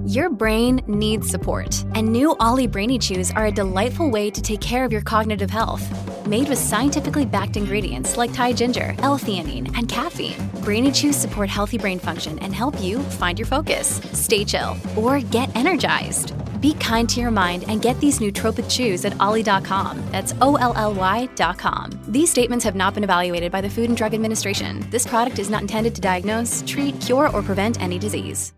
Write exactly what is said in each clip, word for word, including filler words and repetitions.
Your brain needs support, and new Ollie Brainy Chews are a delightful way to take care of your cognitive health. Made with scientifically backed ingredients like Thai ginger, L-theanine, and caffeine, Brainy Chews support healthy brain function and help you find your focus, stay chill, or get energized. Be kind to your mind and get these nootropic chews at ollie dot com. That's O L L Y dot com. These statements have not been evaluated by the Food and Drug Administration. This product is not intended to diagnose, treat, cure, or prevent any disease.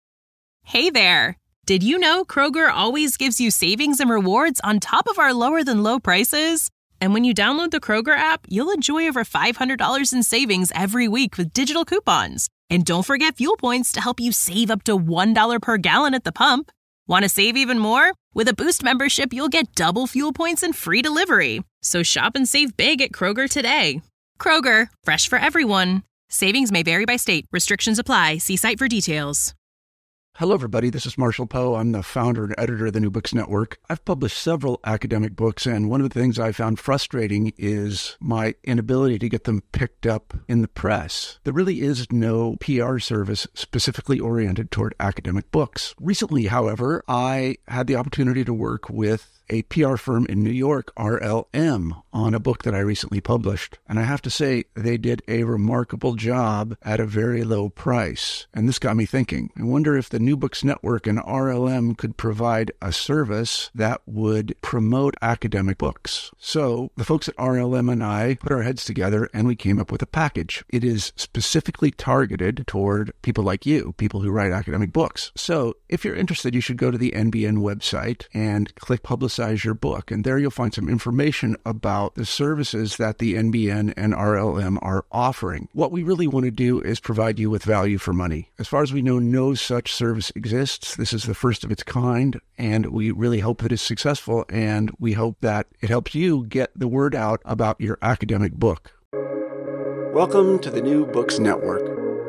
Hey there! Did you know Kroger always gives you savings and rewards on top of our lower-than-low prices? And when you download the Kroger app, you'll enjoy over five hundred dollars in savings every week with digital coupons. And don't forget fuel points to help you save up to one dollar per gallon at the pump. Want to save even more? With a Boost membership, you'll get double fuel points and free delivery. So shop and save big at Kroger today. Kroger, fresh for everyone. Savings may vary by state. Restrictions apply. See site for details. Hello, everybody. This is Marshall Poe. I'm the founder and editor of the New Books Network. I've published several academic books, and one of the things I found frustrating is my inability to get them picked up in the press. There really is no P R service specifically oriented toward academic books. Recently, however, I had the opportunity to work with a P R firm in New York, R L M, on a book that I recently published. And I have to say, they did a remarkable job at a very low price. And this got me thinking. I wonder if the New Books Network and R L M could provide a service that would promote academic books. So the folks at R L M and I put our heads together and we came up with a package. It is specifically targeted toward people like you, people who write academic books. So if you're interested, you should go to the N B N website and click Publicize Your Book. And there you'll find some information about the services that the N B N and R L M are offering. What we really want to do is provide you with value for money. As far as we know, no such service exists. This is the first of its kind, and we really hope that it's successful, and we hope that it helps you get the word out about your academic book. Welcome to the New Books Network.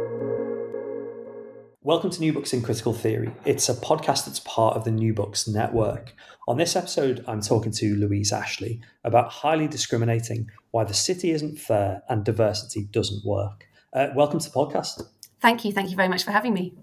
Welcome to New Books in Critical Theory. It's a podcast that's part of the New Books Network. On this episode, I'm talking to Louise Ashley about highly discriminating, why the city isn't fair and diversity doesn't work. Uh, welcome to the podcast. Thank you. Thank you very much for having me.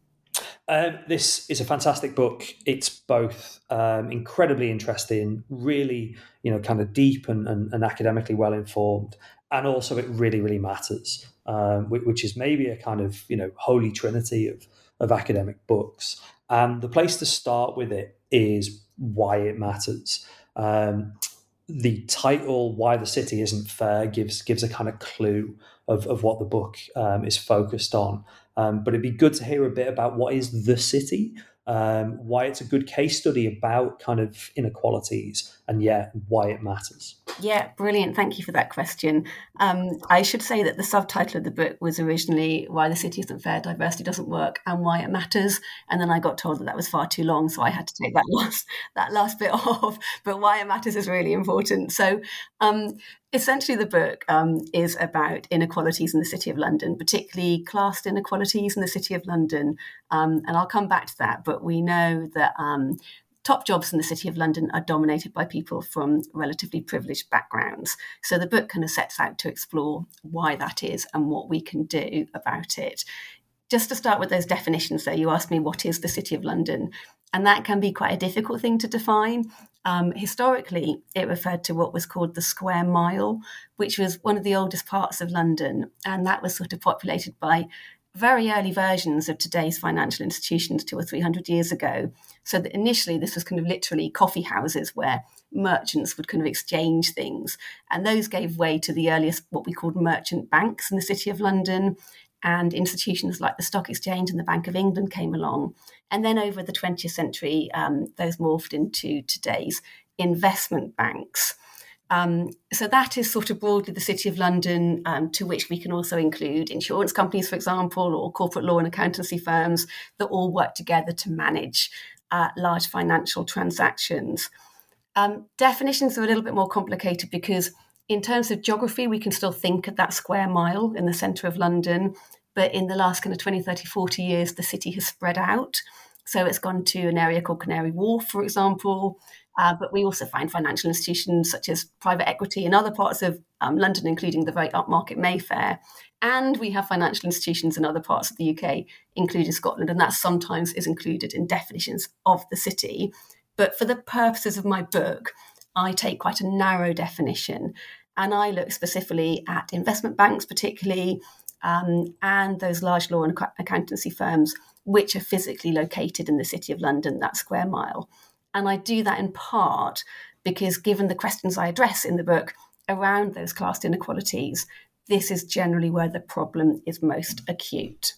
Um, this is a fantastic book. It's both um, incredibly interesting, really, you know, kind of deep and, and, and academically well informed, and also it really, really matters, um, which is maybe a kind of, you know, holy trinity of, of academic books. And the place to start with it is why it matters. Um, the title, Why the City Isn't Fair, gives gives a kind of clue of, of what the book um, is focused on. Um, but it'd be good to hear a bit about what is the city, um, why it's a good case study about kind of inequalities, and yeah, why it matters. Yeah, brilliant. Thank you for that question. Um, I should say that the subtitle of the book was originally Why the City Isn't Fair, Diversity Doesn't Work, and Why It Matters. And then I got told that that was far too long, so I had to take that last that last bit off. But Why It Matters is really important. So um, essentially the book um, is about inequalities in the City of London, particularly class inequalities in the City of London. Um, and I'll come back to that, but we know that um, top jobs in the City of London are dominated by people from relatively privileged backgrounds. So the book kind of sets out to explore why that is and what we can do about it. Just to start with those definitions there, you asked me what is the City of London, and that can be quite a difficult thing to define. Um, historically, it referred to what was called the square mile, which was one of the oldest parts of London, and that was sort of populated by very early versions of today's financial institutions two or three hundred years ago. So that initially this was kind of literally coffee houses where merchants would kind of exchange things. And those gave way to the earliest, what we called merchant banks in the City of London. And institutions like the Stock Exchange and the Bank of England came along. And then over the twentieth century, um, those morphed into today's investment banks. Um, so that is sort of broadly the City of London, um, to which we can also include insurance companies, for example, or corporate law and accountancy firms that all work together to manage uh, large financial transactions. Um, definitions are a little bit more complicated because in terms of geography, we can still think of that square mile in the centre of London. But in the last kind of twenty, thirty, forty years, the city has spread out. So it's gone to an area called Canary Wharf, for example. Uh, but we also find financial institutions such as private equity in other parts of um, London, including the very upmarket Mayfair. And we have financial institutions in other parts of the U K, including Scotland, and that sometimes is included in definitions of the city. But for the purposes of my book, I take quite a narrow definition, and I look specifically at investment banks particularly, um, and those large law and accountancy firms which are physically located in the City of London, that square mile. And I do that in part because, given the questions I address in the book around those class inequalities, this is generally where the problem is most acute.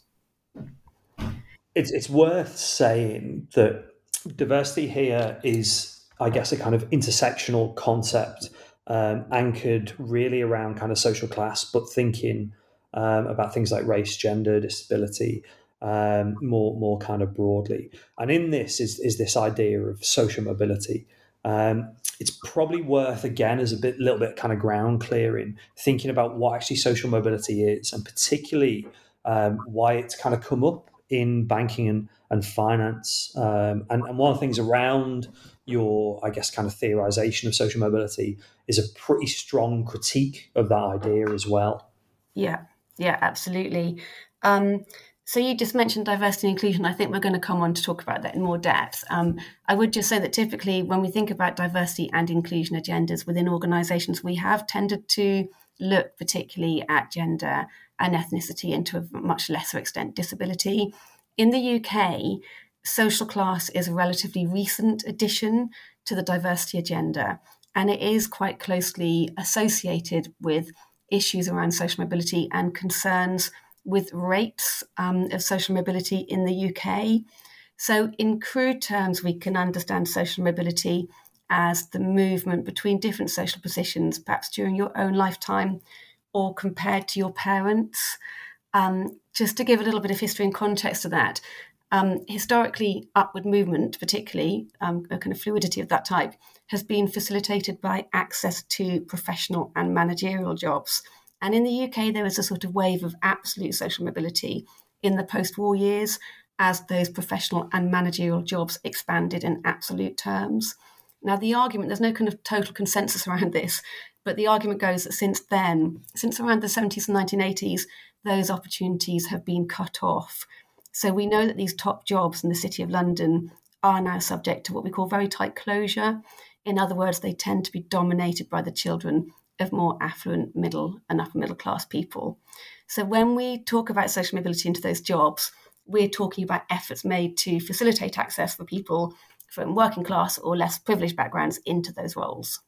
It's, it's worth saying that diversity here is, I guess, a kind of intersectional concept, um, anchored really around kind of social class, but thinking um, about things like race, gender, disability, um, more more kind of broadly. And in this is is this idea of social mobility. Um, it's probably worth, again, as a bit little bit kind of ground clearing, thinking about what actually social mobility is, and particularly um, why it's kind of come up in banking and, and finance. Um, and, and one of the things around your, I guess, kind of theorization of social mobility is a pretty strong critique of that idea as well. Yeah, yeah, absolutely. Um, So you just mentioned diversity and inclusion. I think we're going to come on to talk about that in more depth. Um, I would just say that typically when we think about diversity and inclusion agendas within organisations, we have tended to look particularly at gender and ethnicity, and to a much lesser extent disability. In the U K, social class is a relatively recent addition to the diversity agenda, and it is quite closely associated with issues around social mobility and concerns with rates um, of social mobility in the U K. So in crude terms, we can understand social mobility as the movement between different social positions, perhaps during your own lifetime or compared to your parents. Um, just to give a little bit of history and context to that, um, historically, upward movement, particularly um, a kind of fluidity of that type, has been facilitated by access to professional and managerial jobs. And in the U K, there was a sort of wave of absolute social mobility in the post-war years as those professional and managerial jobs expanded in absolute terms. Now, the argument, there's no kind of total consensus around this, but the argument goes that since then, since around the seventies and nineteen eighties, those opportunities have been cut off. So we know that these top jobs in the City of London are now subject to what we call very tight closure. In other words, they tend to be dominated by the children of more affluent middle and upper middle class people. So when we talk about social mobility into those jobs, we're talking about efforts made to facilitate access for people from working class or less privileged backgrounds into those roles.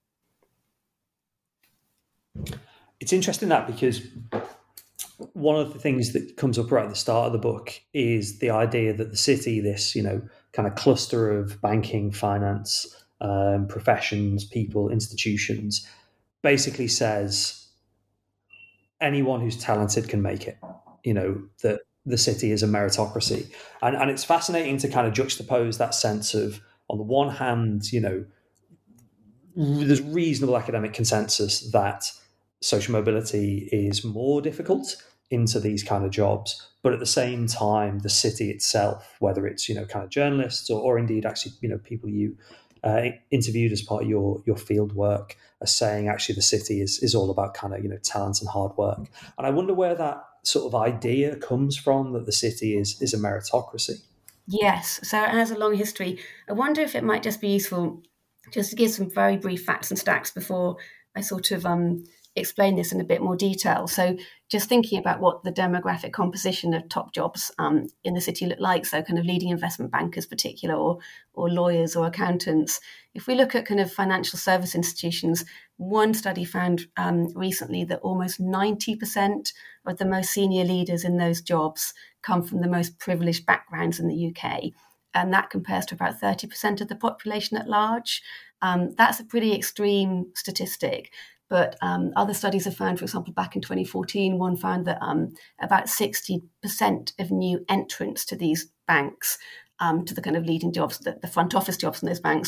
It's interesting that, because one of the things that comes up right at the start of the book is the idea that the city, this, you know, kind of cluster of banking, finance, um, professions, people, institutions, basically says anyone who's talented can make it, you know, that the city is a meritocracy. And, and it's fascinating to kind of juxtapose that sense of, on the one hand, you know, there's reasonable academic consensus that social mobility is more difficult into these kind of jobs. But at the same time, the city itself, whether it's, you know, kind of journalists or, or indeed actually, you know, people you uh, interviewed as part of your, your field work, are saying actually the city is, is all about kind of, you know, talent and hard work. And I wonder where that sort of idea comes from, that the city is, is a meritocracy. Yes, so it has a long history. I wonder if it might just be useful just to give some very brief facts and stats before I sort of um, explain this in a bit more detail. So just thinking about what the demographic composition of top jobs um, in the city look like, so kind of leading investment bankers particular, or, or lawyers or accountants. If we look at kind of financial service institutions, one study found um, recently that almost ninety percent of the most senior leaders in those jobs come from the most privileged backgrounds in the U K. And that compares to about thirty percent of the population at large. Um, that's a pretty extreme statistic. But um, other studies have found, for example, back in twenty fourteen, one found that um, about sixty percent of new entrants to these banks, um, to the kind of leading jobs, the, the front office jobs in those banks,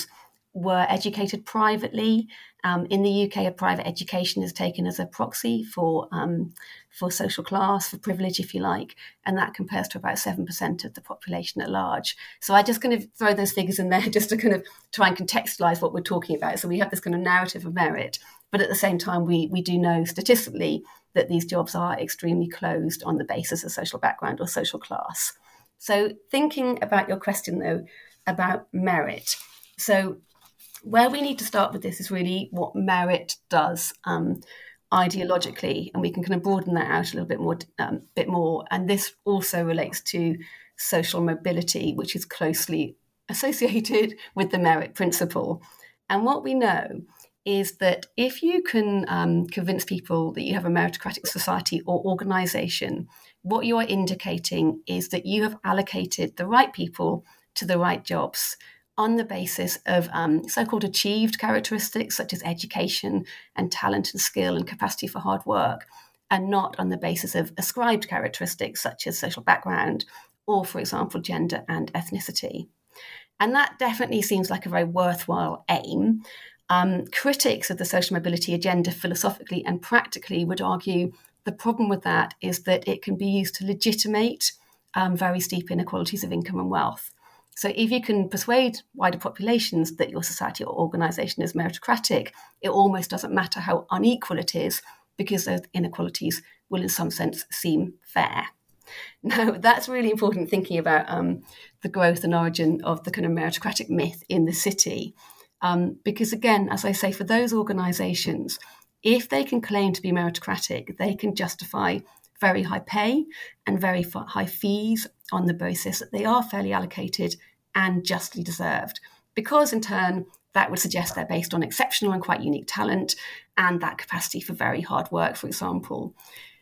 were educated privately. Um, in the U K, a private education is taken as a proxy for um, for social class, for privilege, if you like, and that compares to about seven percent of the population at large. So I just kind of throw those figures in there just to kind of try and contextualise what we're talking about. So we have this kind of narrative of merit, but at the same time, we we do know statistically that these jobs are extremely closed on the basis of social background or social class. So thinking about your question, though, about merit. So where we need to start with this is really what merit does um, ideologically, and we can kind of broaden that out a little bit more, um, bit more. And this also relates to social mobility, which is closely associated with the merit principle. And what we know is that if you can um, convince people that you have a meritocratic society or organisation, what you are indicating is that you have allocated the right people to the right jobs on the basis of um, so-called achieved characteristics such as education and talent and skill and capacity for hard work, and not on the basis of ascribed characteristics such as social background or, for example, gender and ethnicity. And that definitely seems like a very worthwhile aim. Um, critics of the social mobility agenda philosophically and practically would argue the problem with that is that it can be used to legitimate um, very steep inequalities of income and wealth. So if you can persuade wider populations that your society or organisation is meritocratic, it almost doesn't matter how unequal it is, because those inequalities will in some sense seem fair. Now, that's really important thinking about um, the growth and origin of the kind of meritocratic myth in the city. Um, because again, as I say, for those organisations, if they can claim to be meritocratic, they can justify very high pay and very high fees on the basis that they are fairly allocated and justly deserved, because in turn that would suggest they're based on exceptional and quite unique talent and that capacity for very hard work, for example.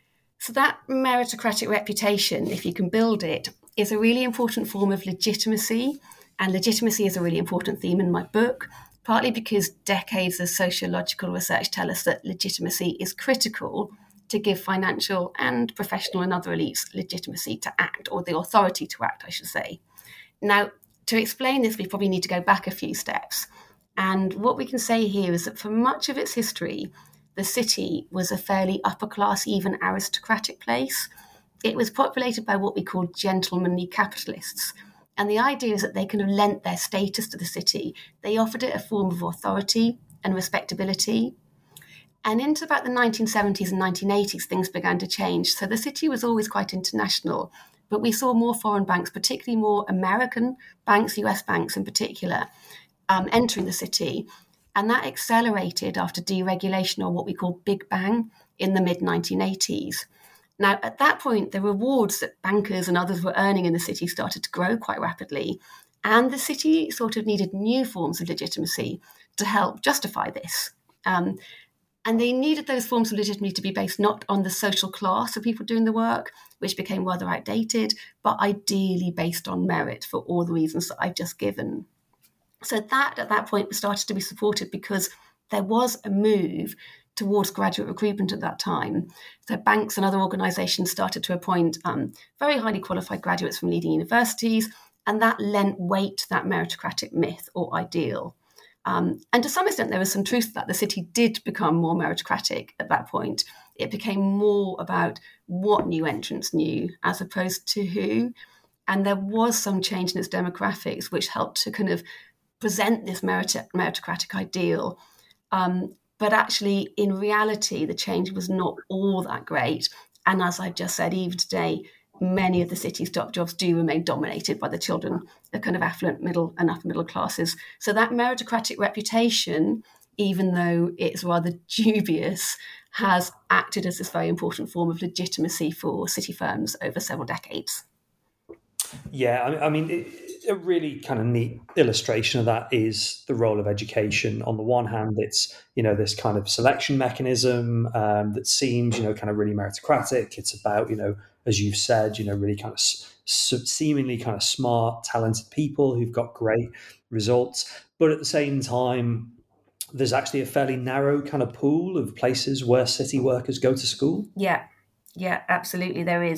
So that meritocratic reputation, if you can build it, is a really important form of legitimacy, and legitimacy is a really important theme in my book, partly because decades of sociological research tell us that legitimacy is critical to give financial and professional and other elites legitimacy to act, or the authority to act, I should say. Now, to explain this, we probably need to go back a few steps. And what we can say here is that for much of its history, the city was a fairly upper-class, even aristocratic place. It was populated by what we call gentlemanly capitalists. And the idea is that they kind of lent their status to the city. They offered it a form of authority and respectability. And into about the nineteen seventies and nineteen eighties, things began to change. So the city was always quite international, but we saw more foreign banks, particularly more American banks, U S banks in particular, um, entering the city. And that accelerated after deregulation, or what we call Big Bang, in the mid nineteen eighties. Now, at that point, the rewards that bankers and others were earning in the city started to grow quite rapidly. And the city sort of needed new forms of legitimacy to help justify this. Um, And they needed those forms of legitimacy to be based not on the social class of people doing the work, which became rather outdated, but ideally based on merit for all the reasons that I've just given. So that, at that point, started to be supported because there was a move towards graduate recruitment at that time. So banks and other organisations started to appoint um, very highly qualified graduates from leading universities, and that lent weight to that meritocratic myth or ideal. Um, and to some extent, there was some truth that the city did become more meritocratic at that point. It became more about what new entrants knew as opposed to who. And there was some change in its demographics, which helped to kind of present this merit- meritocratic ideal. Um, but actually, in reality, the change was not all that great. And as I've just said, even today, many of the city's top jobs do remain dominated by the children, the kind of affluent middle and upper middle classes. So that meritocratic reputation, even though it's rather dubious, has acted as this very important form of legitimacy for city firms over several decades. Yeah, I, I mean, it, a really kind of neat illustration of that is the role of education. On the one hand, it's, you know, this kind of selection mechanism um, that seems, you know, kind of really meritocratic. It's about, you know, as you've said, you know, really kind of s- seemingly kind of smart, talented people who've got great results. But at the same time, there's actually a fairly narrow kind of pool of places where city workers go to school. Yeah, yeah, absolutely there is.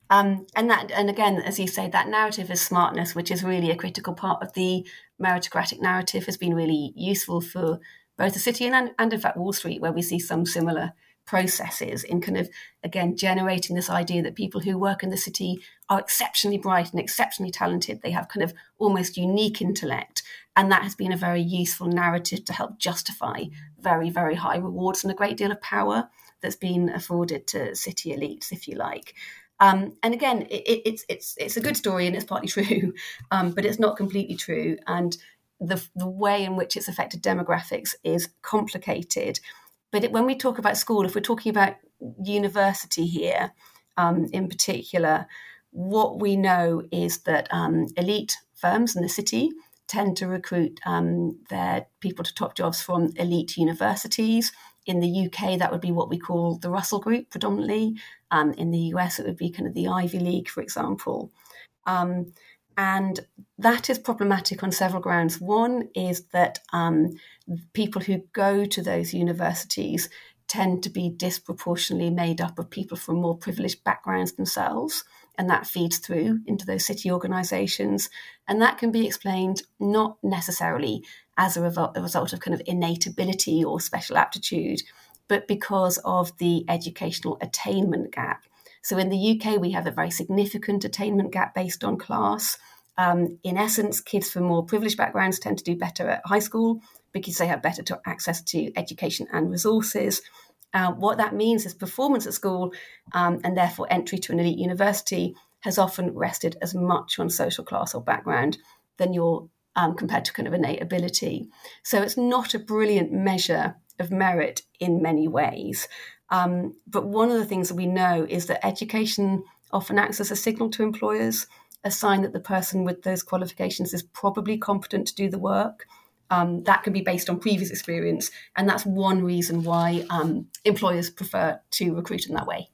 Um, and that, and again, as you say, that narrative is smartness, which is really a critical part of the meritocratic narrative, has been really useful for both the city and, and in fact Wall Street, where we see some similar processes in kind of, again, generating this idea that people who work in the city are exceptionally bright and exceptionally talented. They have kind of almost unique intellect. And that has been a very useful narrative to help justify very, very high rewards and a great deal of power that's been afforded to city elites, if you like. Um, and again, it, it, it's it's it's a good story and it's partly true, um, but it's not completely true. And the the way in which it's affected demographics is complicated. But it, when we talk about school, if we're talking about university here um, in particular, what we know is that um, elite firms in the city tend to recruit um, their people to top jobs from elite universities. In the U K, that would be what we call the Russell Group predominantly. Um, in the U S, it would be kind of the Ivy League, for example. Um, and that is problematic on several grounds. One is that um, people who go to those universities tend to be disproportionately made up of people from more privileged backgrounds themselves, and that feeds through into those city organisations. And that can be explained not necessarily as a, revo- a result of kind of innate ability or special aptitude, but because of the educational attainment gap. So in the U K, we have a very significant attainment gap based on class. Um, in essence, kids from more privileged backgrounds tend to do better at high school because they have better to access to education and resources. Uh, what that means is performance at school um, and therefore entry to an elite university has often rested as much on social class or background than your um, compared to kind of innate ability. So it's not a brilliant measure of merit in many ways. Um, but one of the things that we know is that education often acts as a signal to employers, a sign that the person with those qualifications is probably competent to do the work. Um, that can be based on previous experience. And that's one reason why um, employers prefer to recruit in that way.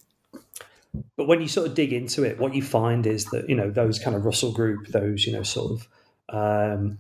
But when you sort of dig into it, what you find is that, you know, those kind of Russell Group, those, you know, sort of um,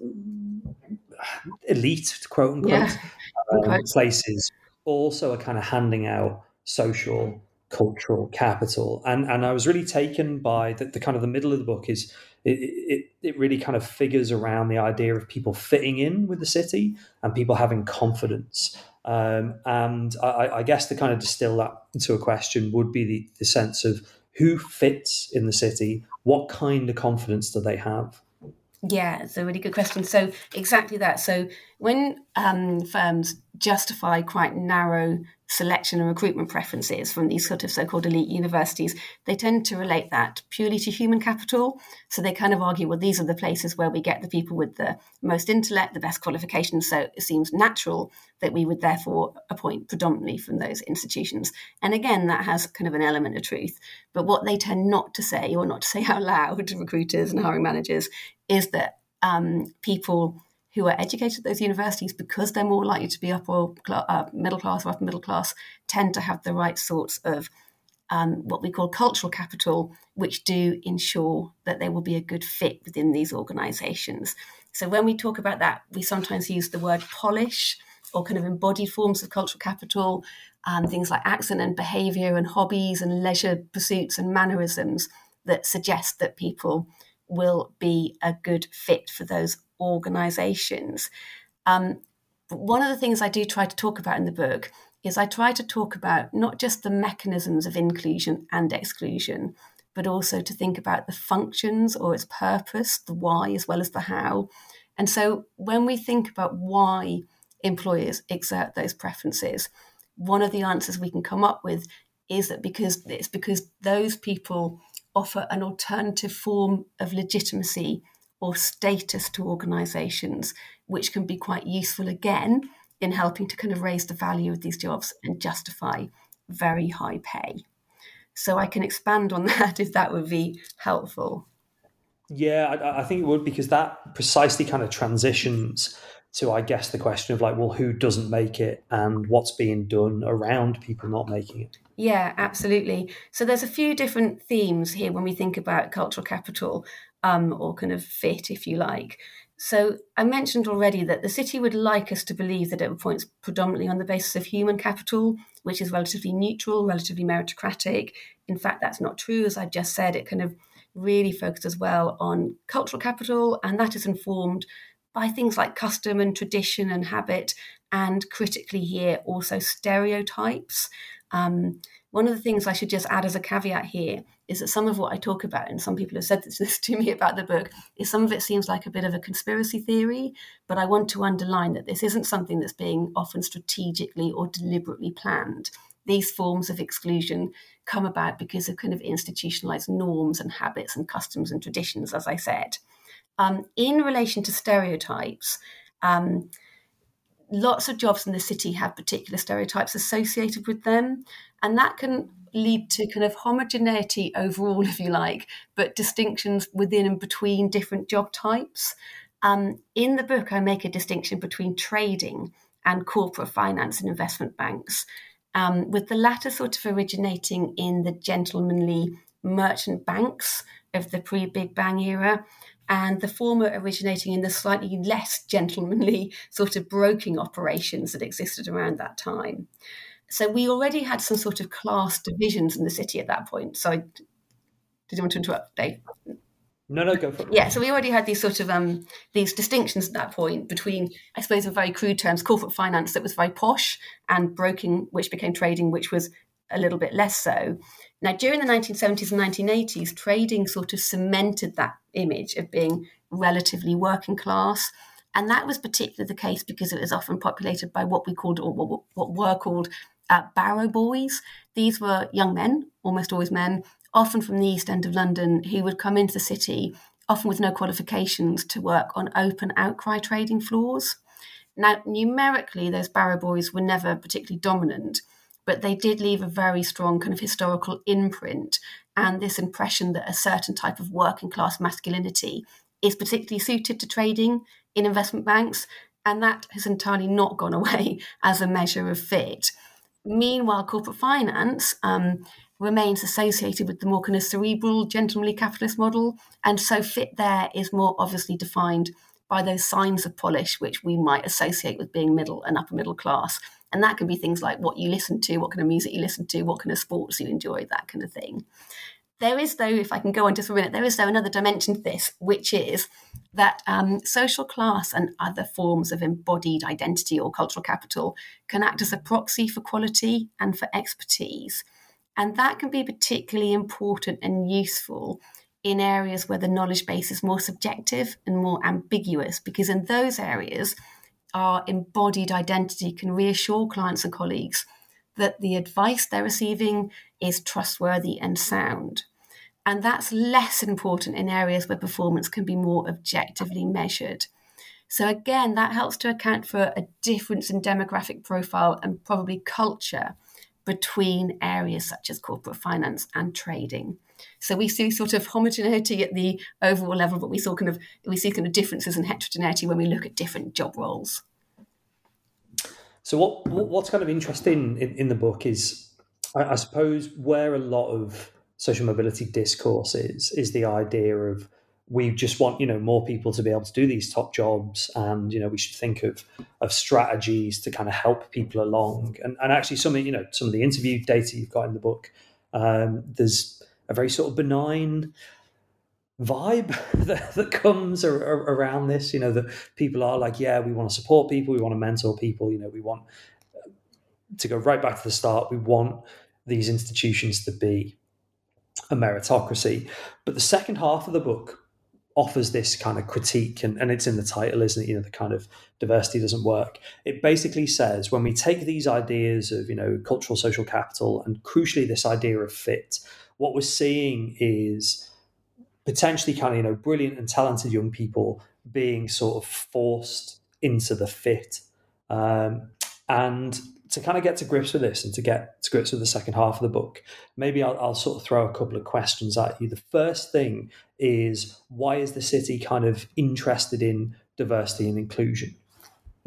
elite, quote unquote, yeah. um, places also are kind of handing out social, cultural capital. And and I was really taken by the, the kind of the middle of the book is it, it it really kind of figures around the idea of people fitting in with the city and people having confidence. Um, and I, I guess to kind of distill that into a question would be the, the sense of who fits in the city, what kind of confidence do they have? Yeah, it's a really good question. So exactly that. So when um, firms justify quite narrow selection and recruitment preferences from these sort of so-called elite universities, they tend to relate that purely to human capital. So they kind of argue, well, these are the places where we get the people with the most intellect, the best qualifications. So it seems natural that we would therefore appoint predominantly from those institutions. And again, that has kind of an element of truth. But what they tend not to say, or not to say out loud to recruiters and hiring managers, is that um, people who are educated at those universities, because they're more likely to be upper uh, middle class or upper middle class, tend to have the right sorts of um, what we call cultural capital, which do ensure that they will be a good fit within these organisations. So when we talk about that, we sometimes use the word polish or kind of embodied forms of cultural capital, um, things like accent and behaviour and hobbies and leisure pursuits and mannerisms that suggest that people will be a good fit for those organisations. Um, one of the things I do try to talk about in the book is I try to talk about not just the mechanisms of inclusion and exclusion, but also to think about the functions or its purpose, the why as well as the how. And so when we think about why employers exert those preferences, one of the answers we can come up with is that because it's because those people offer an alternative form of legitimacy or status to organisations, which can be quite useful again in helping to kind of raise the value of these jobs and justify very high pay. So I can expand on that if that would be helpful. Yeah, I, I think it would, because that precisely kind of transitions to, I guess, the question of like, well, who doesn't make it and what's being done around people not making it. Yeah, absolutely. So there's a few different themes here when we think about cultural capital, um, or kind of fit, if you like. So I mentioned already that the city would like us to believe that it operates predominantly on the basis of human capital, which is relatively neutral, relatively meritocratic. In fact, that's not true. As I just said, it kind of really focuses well on cultural capital, and that is informed by things like custom and tradition and habit, and critically here also stereotypes. Um, one of the things I should just add as a caveat here is that some of what I talk about, and some people have said this to me about the book, is some of it seems like a bit of a conspiracy theory, but I want to underline that this isn't something that's being often strategically or deliberately planned. These forms of exclusion come about because of kind of institutionalized norms and habits and customs and traditions, as I said. Um, in relation to stereotypes, um, lots of jobs in the city have particular stereotypes associated with them, and that can lead to kind of homogeneity overall, if you like, but distinctions within and between different job types. Um, in the book, I make a distinction between trading and corporate finance and investment banks, um, with the latter sort of originating in the gentlemanly merchant banks of the pre-Big Bang era, and the former originating in the slightly less gentlemanly sort of broking operations that existed around that time. So we already had some sort of class divisions in the city at that point. So I, did you want to interrupt, Dave? No, no, go for it. Yeah, so we already had these sort of um, these distinctions at that point between, I suppose, in very crude terms, corporate finance that was very posh, and broking, which became trading, which was a little bit less so. Now, during the nineteen seventies and nineteen eighties, trading sort of cemented that image of being relatively working class. And that was particularly the case because it was often populated by what we called, or what, what were called, uh, barrow boys. These were young men, almost always men, often from the East End of London, who would come into the city, often with no qualifications, to work on open outcry trading floors. Now, numerically, those barrow boys were never particularly dominant, but they did leave a very strong kind of historical imprint, and this impression that a certain type of working class masculinity is particularly suited to trading in investment banks, and that has entirely not gone away as a measure of fit. Meanwhile, corporate finance um, remains associated with the more kind of cerebral, gentlemanly capitalist model, and so fit there is more obviously defined by those signs of polish which we might associate with being middle and upper middle class. And that can be things like what you listen to, what kind of music you listen to, what kind of sports you enjoy, that kind of thing. There is, though, if I can go on just for a minute, there is, though, another dimension to this, which is that um, social class and other forms of embodied identity or cultural capital can act as a proxy for quality and for expertise. And that can be particularly important and useful in areas where the knowledge base is more subjective and more ambiguous, because in those areas, our embodied identity can reassure clients and colleagues that the advice they're receiving is trustworthy and sound. And that's less important in areas where performance can be more objectively measured. So again, that helps to account for a difference in demographic profile and probably culture between areas such as corporate finance and trading. So we see sort of homogeneity at the overall level, but we saw kind of we see kind of differences in heterogeneity when we look at different job roles. So what what's kind of interesting in, in the book is, I, I suppose, where a lot of social mobility discourse is, is the idea of we just want, you know, more people to be able to do these top jobs, and, you know, we should think of of strategies to kind of help people along. And, and actually some of, you know, some of the interview data you've got in the book, um, there's a very sort of benign vibe that, that comes ar- ar- around this, you know, that people are like, yeah, we want to support people, we want to mentor people, you know, we want to go right back to the start, we want these institutions to be a meritocracy. But the second half of the book offers this kind of critique, and, and it's in the title, isn't it? You know, the kind of diversity doesn't work. It basically says when we take these ideas of, you know, cultural social capital and crucially this idea of fit, what we're seeing is potentially kind of, you know, brilliant and talented young people being sort of forced into the fit. Um, and to kind of get to grips with this and to get to grips with the second half of the book, maybe I'll, I'll sort of throw a couple of questions at you. The first thing is, why is the city kind of interested in diversity and inclusion?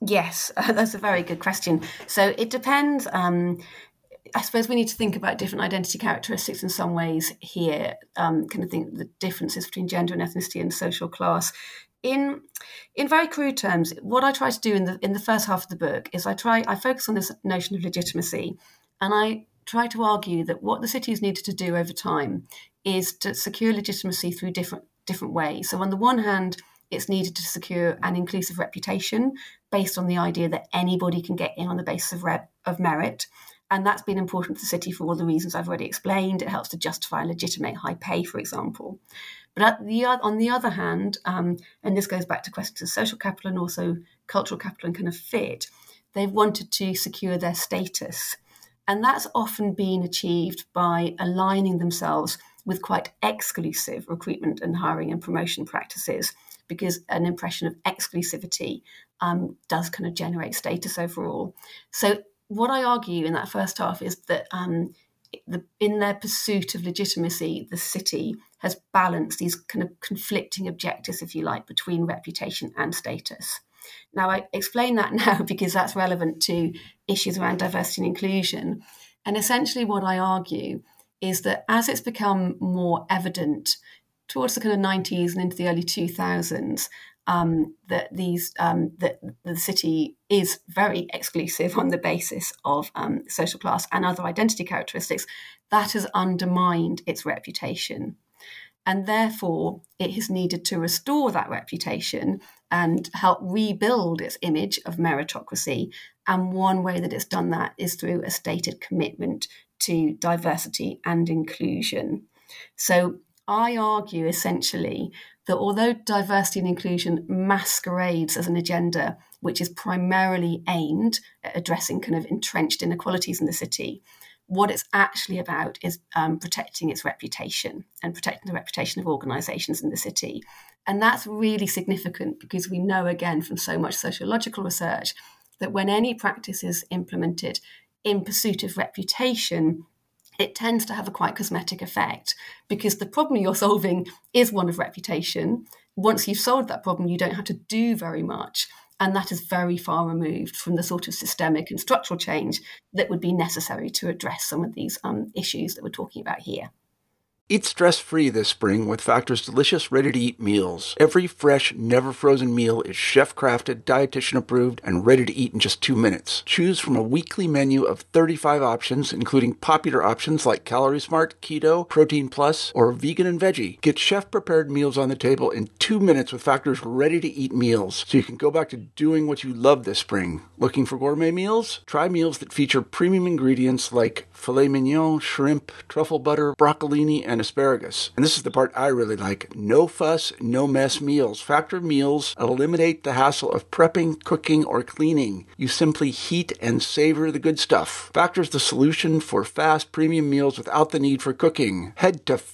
Yes, uh, that's a very good question. So it depends. Um, I suppose we need to think about different identity characteristics in some ways here, um, kind of think the differences between gender and ethnicity and social class. In in very crude terms, what I try to do in the in the first half of the book is I try I focus on this notion of legitimacy, and I try to argue that what the city has needed to do over time is to secure legitimacy through different different ways. So on the one hand, it's needed to secure an inclusive reputation based on the idea that anybody can get in on the basis of, rep, of merit. And that's been important for the city for all the reasons I've already explained. It helps to justify and legitimate high pay, for example. But at the, on the other hand, um, and this goes back to questions of social capital and also cultural capital and kind of fit, they've wanted to secure their status. And that's often been achieved by aligning themselves with quite exclusive recruitment and hiring and promotion practices, because an impression of exclusivity um, does kind of generate status overall. So what I argue in that first half is that um, the, in their pursuit of legitimacy, the city has balanced these kind of conflicting objectives, if you like, between reputation and status. Now, I explain that now because that's relevant to issues around diversity and inclusion. And essentially what I argue is that as it's become more evident towards the kind of nineties and into the early two thousands, um, that these um, that the city is very exclusive on the basis of um, social class and other identity characteristics, that has undermined its reputation. And therefore, it has needed to restore that reputation and help rebuild its image of meritocracy. And one way that it's done that is through a stated commitment to diversity and inclusion. So I argue essentially that although diversity and inclusion masquerades as an agenda which is primarily aimed at addressing kind of entrenched inequalities in the city, what it's actually about is um, protecting its reputation and protecting the reputation of organisations in the city. And that's really significant because we know, again, from so much sociological research, that when any practice is implemented in pursuit of reputation, it tends to have a quite cosmetic effect because the problem you're solving is one of reputation. Once you've solved that problem, you don't have to do very much. And that is very far removed from the sort of systemic and structural change that would be necessary to address some of these um, issues that we're talking about here. Eat stress-free this spring with Factor's delicious, ready-to-eat meals. Every fresh, never-frozen meal is chef-crafted, dietitian-approved, and ready to eat in just two minutes. Choose from a weekly menu of thirty-five options, including popular options like Calorie Smart, Keto, Protein Plus, or Vegan and Veggie. Get chef-prepared meals on the table in two minutes with Factor's ready-to-eat meals, so you can go back to doing what you love this spring. Looking for gourmet meals? Try meals that feature premium ingredients like filet mignon, shrimp, truffle butter, broccolini, and asparagus. And this is the part I really like. No fuss, no mess meals. Factor meals eliminate the hassle of prepping, cooking, or cleaning. You simply heat and savor the good stuff. Factor's the solution for fast premium meals without the need for cooking. Head to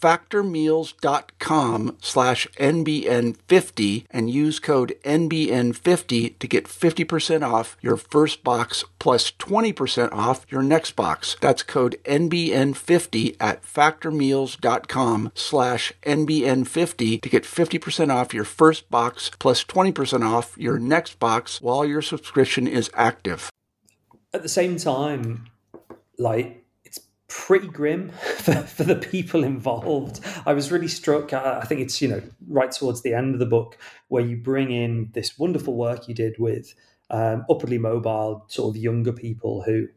factormeals.com slash NBN50 and use code N B N fifty to get fifty percent off your first box plus twenty percent off your next box. That's code N B N fifty at factormeals.com slash NBN50 to get fifty percent off your first box plus twenty percent off your next box while your subscription is active. At the same time, like, it's pretty grim for, for the people involved. I was really struck, I think it's, you know, right towards the end of the book where you bring in this wonderful work you did with um, upwardly mobile sort of younger people who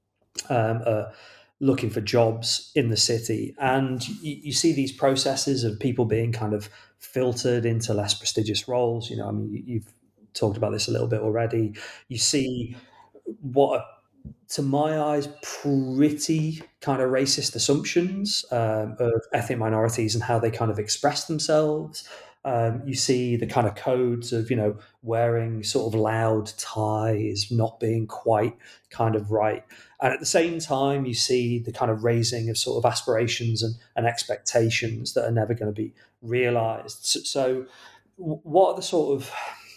um, are looking for jobs in the city. And you, you see these processes of people being kind of filtered into less prestigious roles. You know, I mean, you've talked about this a little bit already. You see what are, to my eyes, pretty kind of racist assumptions um, of ethnic minorities and how they kind of express themselves. Um, you see the kind of codes of, you know, wearing sort of loud ties, not being quite kind of right. And at the same time, you see the kind of raising of sort of aspirations and, and expectations that are never going to be realized. So, so what are the sort of,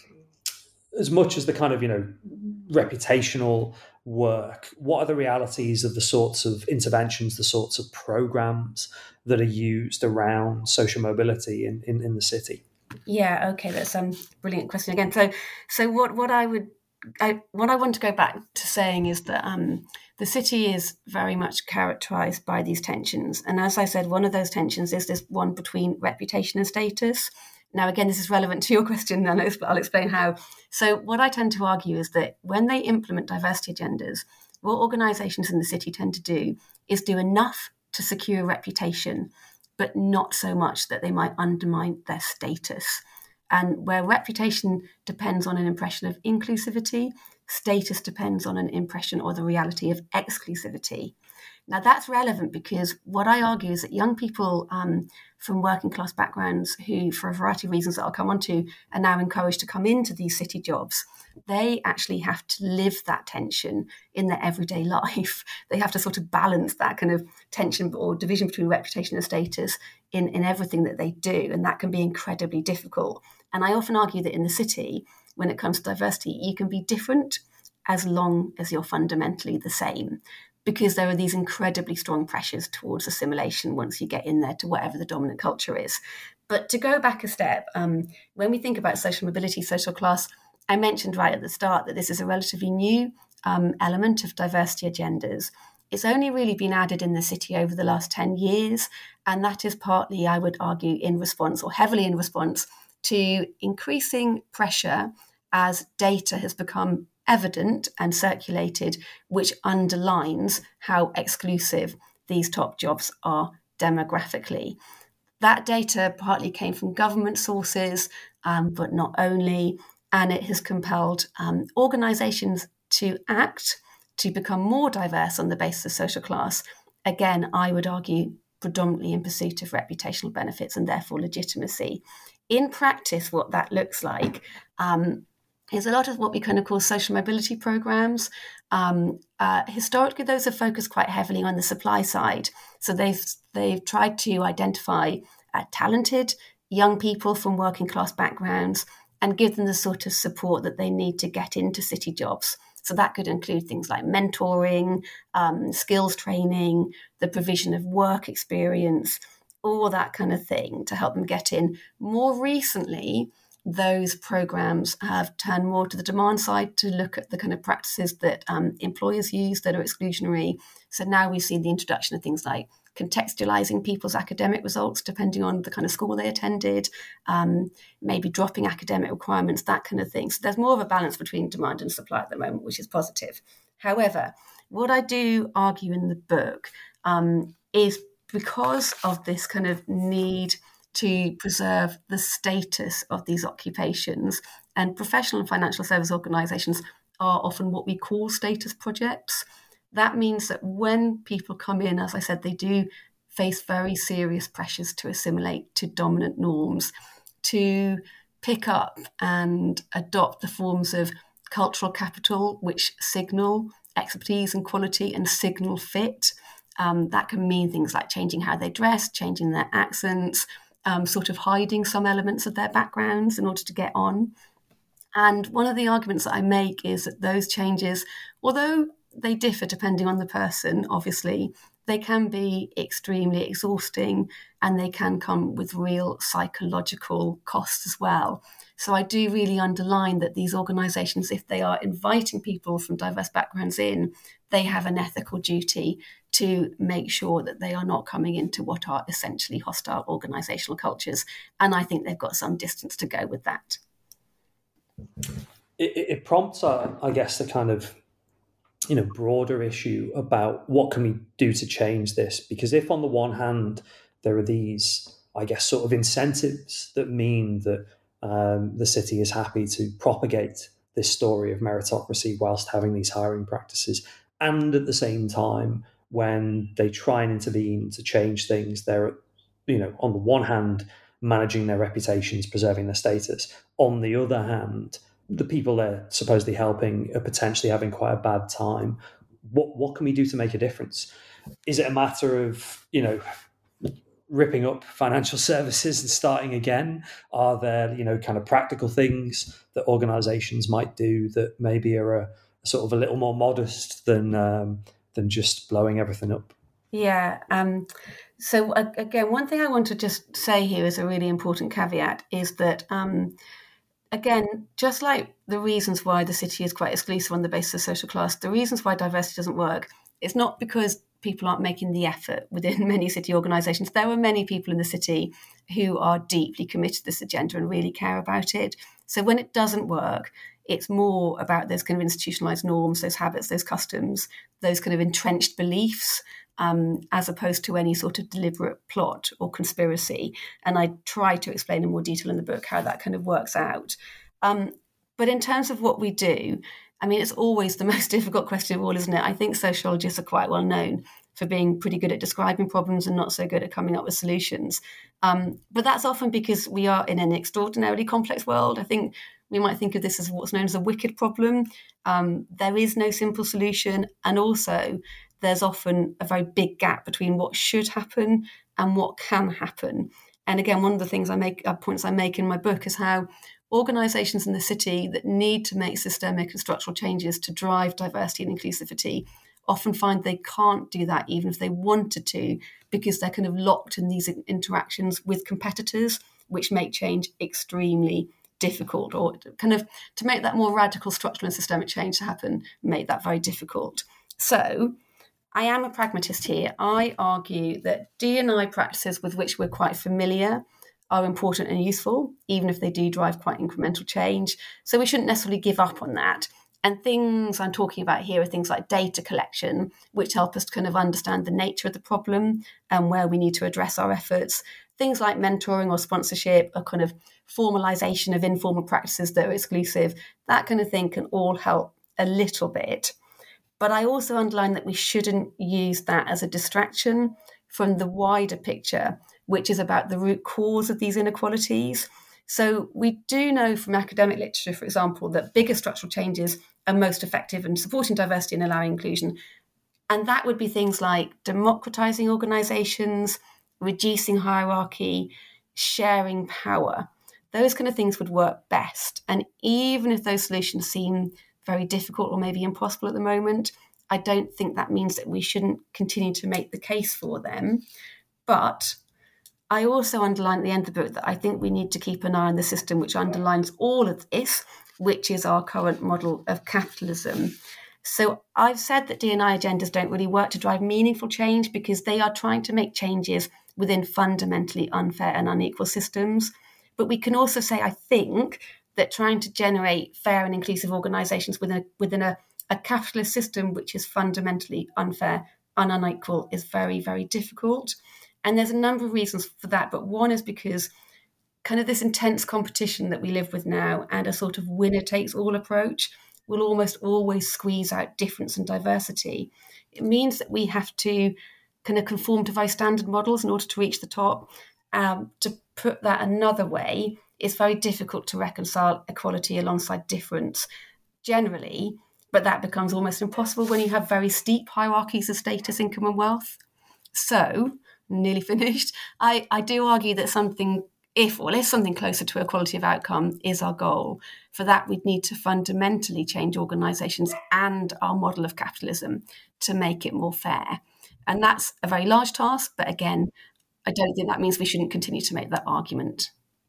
as much as the kind of, you know, reputational work, what are the realities of the sorts of interventions, the sorts of programs that are used around social mobility in, in, in the city? Yeah, okay, that's a um, brilliant question again. So, so what, what I would I, what I want to go back to saying is that um, the city is very much characterised by these tensions. And as I said, one of those tensions is this one between reputation and status. Now, again, this is relevant to your question, and I'll explain how. So what I tend to argue is that when they implement diversity agendas, what organisations in the city tend to do is do enough to secure reputation, but not so much that they might undermine their status. And where reputation depends on an impression of inclusivity, status depends on an impression or the reality of exclusivity. Now, that's relevant because what I argue is that young people um, from working class backgrounds who, for a variety of reasons that I'll come on to, are now encouraged to come into these city jobs, they actually have to live that tension in their everyday life. They have to sort of balance that kind of tension or division between reputation and status in, in everything that they do. And that can be incredibly difficult. And I often argue that in the city, when it comes to diversity, you can be different as long as you're fundamentally the same, because there are these incredibly strong pressures towards assimilation once you get in there to whatever the dominant culture is. But to go back a step, um, when we think about social mobility, social class, I mentioned right at the start that this is a relatively new um, element of diversity agendas. It's only really been added in the city over the last ten years, and that is partly, I would argue, in response or heavily in response to increasing pressure as data has become evident and circulated, which underlines how exclusive these top jobs are demographically. That data partly came from government sources, um, but not only, and it has compelled um, organisations to act to become more diverse on the basis of social class. Again, I would argue predominantly in pursuit of reputational benefits and therefore legitimacy. In practice, what that looks like um, is a lot of what we kind of call social mobility programs. Um, uh, historically, those have focused quite heavily on the supply side. So they've they've tried to identify uh, talented young people from working class backgrounds and give them the sort of support that they need to get into city jobs. So that could include things like mentoring, um, skills training, the provision of work experience, all that kind of thing to help them get in. More recently, those programs have turned more to the demand side to look at the kind of practices that um, employers use that are exclusionary. So now we see the introduction of things like contextualizing people's academic results depending on the kind of school they attended, um, maybe dropping academic requirements, that kind of thing. So there's more of a balance between demand and supply at the moment, which is positive. However, what I do argue in the book um, is because of this kind of need to preserve the status of these occupations, and professional and financial service organisations are often what we call status projects. That means that when people come in, as I said, they do face very serious pressures to assimilate to dominant norms, to pick up and adopt the forms of cultural capital which signal expertise and quality and signal fit. Um, that can mean things like changing how they dress, changing their accents, um, sort of hiding some elements of their backgrounds in order to get on. And one of the arguments that I make is that those changes, although they differ depending on the person, obviously, they can be extremely exhausting and they can come with real psychological costs as well. So I do really underline that these organisations, if they are inviting people from diverse backgrounds in, they have an ethical duty to make sure that they are not coming into what are essentially hostile organisational cultures. And I think they've got some distance to go with that. It, it prompts, uh, I guess, the kind of you know, broader issue about what can we do to change this? Because if on the one hand, there are these, I guess, sort of incentives that mean that um, the city is happy to propagate this story of meritocracy whilst having these hiring practices. And at the same time, when they try and intervene to change things, they're, you know, on the one hand, managing their reputations, preserving their status. On the other hand, the people they're supposedly helping are potentially having quite a bad time. What what can we do to make a difference? Is it a matter of, you know, ripping up financial services and starting again? Are there, you know, kind of practical things that organisations might do that maybe are a, a sort of a little more modest than um, than just blowing everything up? Yeah. Um, so uh, again, one thing I want to just say here is a really important caveat is that um, again, just like the reasons why the city is quite exclusive on the basis of social class, the reasons why diversity doesn't work, it's not because people aren't making the effort within many city organisations. There are many people in the city who are deeply committed to this agenda and really care about it. So when it doesn't work, it's more about those kind of institutionalised norms, those habits, those customs, those kind of entrenched beliefs, um, as opposed to any sort of deliberate plot or conspiracy. And I try to explain in more detail in the book how that kind of works out. Um, but in terms of what we do, I mean, it's always the most difficult question of all, isn't it? I think sociologists are quite well known for being pretty good at describing problems and not so good at coming up with solutions. Um, but that's often because we are in an extraordinarily complex world. I think we might think of this as what's known as a wicked problem. Um, there is no simple solution. And also, there's often a very big gap between what should happen and what can happen. And again, one of the things I make, uh, points I make in my book is how organisations in the city that need to make systemic and structural changes to drive diversity and inclusivity often find they can't do that even if they wanted to, because they're kind of locked in these interactions with competitors, which make change extremely difficult, or kind of to make that more radical structural and systemic change to happen, make that very difficult. So I am a pragmatist here. I argue that D and I practices with which we're quite familiar are important and useful, even if they do drive quite incremental change. So we shouldn't necessarily give up on that. And things I'm talking about here are things like data collection, which help us to kind of understand the nature of the problem and where we need to address our efforts. Things like mentoring or sponsorship, a kind of formalization of informal practices that are exclusive, that kind of thing can all help a little bit. But I also underline that we shouldn't use that as a distraction from the wider picture, which is about the root cause of these inequalities. So we do know from academic literature, for example, that bigger structural changes are most effective in supporting diversity and allowing inclusion. And that would be things like democratizing organizations, reducing hierarchy, sharing power. Those kind of things would work best. And even if those solutions seem very difficult or maybe impossible at the moment, I don't think that means that we shouldn't continue to make the case for them. But I also underline at the end of the book that I think we need to keep an eye on the system which underlines all of this, which is our current model of capitalism. So I've said that D and I agendas don't really work to drive meaningful change because they are trying to make changes within fundamentally unfair and unequal systems. But we can also say, I think, that trying to generate fair and inclusive organisations within a, within a, a capitalist system which is fundamentally unfair and unequal is very, very difficult. And there's a number of reasons for that, but one is because kind of this intense competition that we live with now and a sort of winner-takes-all approach will almost always squeeze out difference and diversity. It means that we have to kind of conform to very standard models in order to reach the top. Um, to put that another way, it's very difficult to reconcile equality alongside difference generally, but that becomes almost impossible when you have very steep hierarchies of status, income and wealth. So, nearly finished, I, I do argue that something, if or if something closer to equality of outcome is our goal. For that, we'd need to fundamentally change organisations and our model of capitalism to make it more fair. And that's a very large task, but again, I don't think that means we shouldn't continue to make that argument.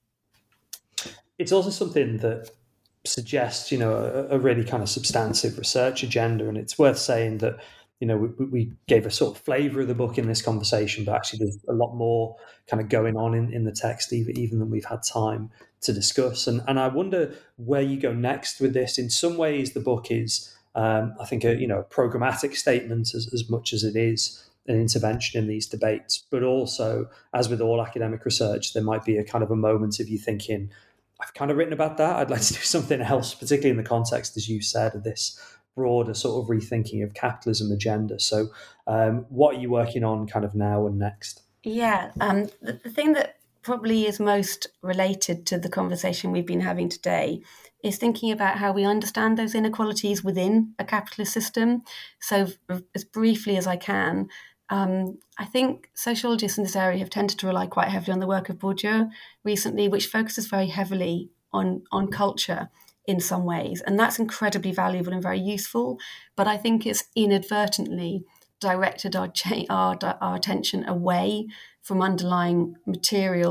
It's also something that suggests, you know, a, a really kind of substantive research agenda, and it's worth saying that, you know, we, we gave a sort of flavour of the book in this conversation, but actually there's a lot more kind of going on in, in the text, even, even than we've had time to discuss. And and I wonder where you go next with this. In some ways, the book is, um, I think, a you know a programmatic statement as, as much as it is an intervention in these debates. But also, as with all academic research, there might be a kind of a moment of you thinking, I've kind of written about that. I'd like to do something else, particularly in the context, as you said, of this broader sort of rethinking of capitalism agenda. So um, what are you working on kind of now and next? Yeah, um, the, the thing that probably is most related to the conversation we've been having today is thinking about how we understand those inequalities within a capitalist system. So as briefly as I can, um, I think sociologists in this area have tended to rely quite heavily on the work of Bourdieu recently, which focuses very heavily on, on culture in some ways. And that's incredibly valuable and very useful. But I think it's inadvertently directed our, cha- our, our attention away from underlying material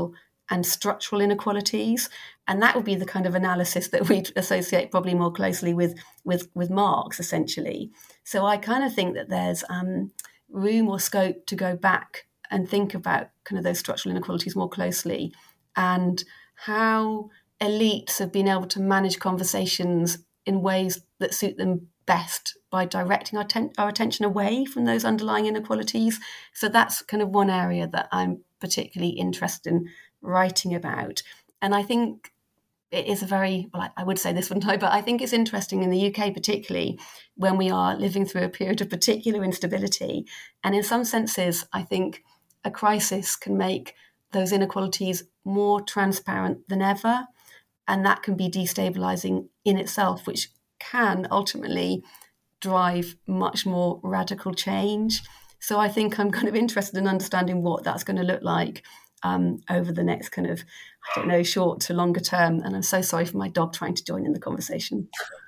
and structural inequalities. And that would be the kind of analysis that we'd associate probably more closely with, with, with Marx, essentially. So I kind of think that there's um, room or scope to go back and think about kind of those structural inequalities more closely, and how elites have been able to manage conversations in ways that suit them best by directing our, ten- our attention away from those underlying inequalities. So that's kind of one area that I'm particularly interested in writing about. And I think it is a very, well, I would say this, wouldn't I? But I think it's interesting in the U K, particularly when we are living through a period of particular instability. And in some senses, I think a crisis can make those inequalities more transparent than ever. And that can be destabilizing in itself, which can ultimately drive much more radical change. So I think I'm kind of interested in understanding what that's going to look like um, over the next kind of, I don't know, short to longer term. And I'm so sorry for my dog trying to join in the conversation.